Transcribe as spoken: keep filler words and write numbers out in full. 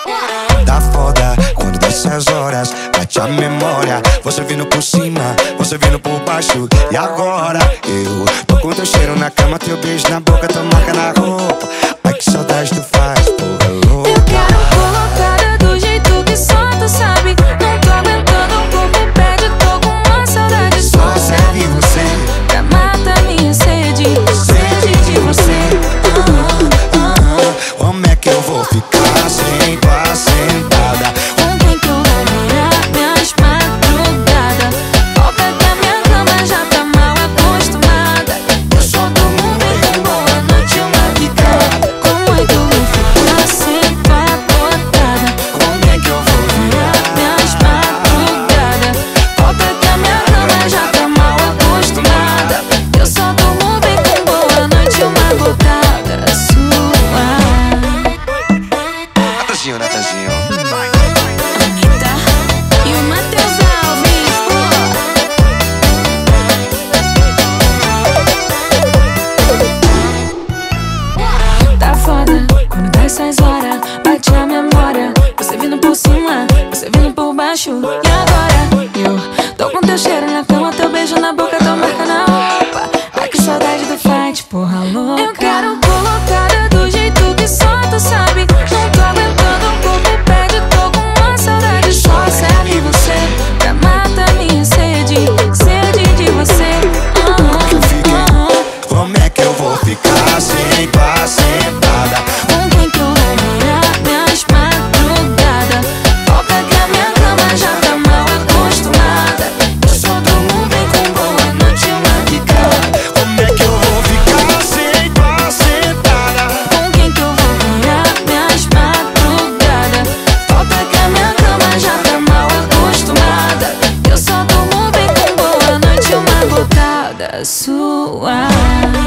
Tá foda quando desce as horas, bate a memória. Você vindo por cima, você vindo por baixo. E agora eu tô com teu cheiro na cama, teu beijo na boca, tua marca na roupa. Ai que saudade tu faz, porra louca. Eu quero colocada do jeito que só tu sabe. Não tô aguentando, o corpo pede, tô com uma saudade. Só serve você pra matar minha sede, sede de você. ah, ah, ah. Como é que eu vou ficar sem tua sentada? Com quem que eu vou virar minhas madrugadas? Volta que a minha cama já tá mal acostumada. Eu só durmo bem com boa noite e uma picada. Como é que eu vou ficar sem tua botada? Como é que eu vou Virar virar? minhas madrugadas. Volta que a minha cama já tá mal acostumada. Eu só durmo bem com boa noite e uma botada sua. Natanzinho, Natanzinho. Anitta e o Matheus Alves, pô. Tá foda quando dá essas horas, bate a memória. Você vindo por cima, você vindo por baixo. E agora eu tô com teu cheiro na cama, teu beijo na boca, tua marca na roupa. Ai que saudade do fight, porra louca. Eu quero colocada do jeito que só tu sabe. Não tô aguentando, o corpo pede, tô com uma saudade. Só serve você pra matar minha sede, sede de você. Ah, Que eu fiquei. ah, ah. Como é que eu vou ficar sem tua sentada? Com quem que eu vou virar minhas madrugadas? Volta que a minha cama já tá mal acostumada. Eu só durmo bem com boa noite e uma picada. Como é que eu vou ficar sem tua sentada? Com quem que eu vou virar minhas madrugadas? Volta que a minha cama já tá mal acostumada. Eu só durmo bem com boa noite e uma botada sua.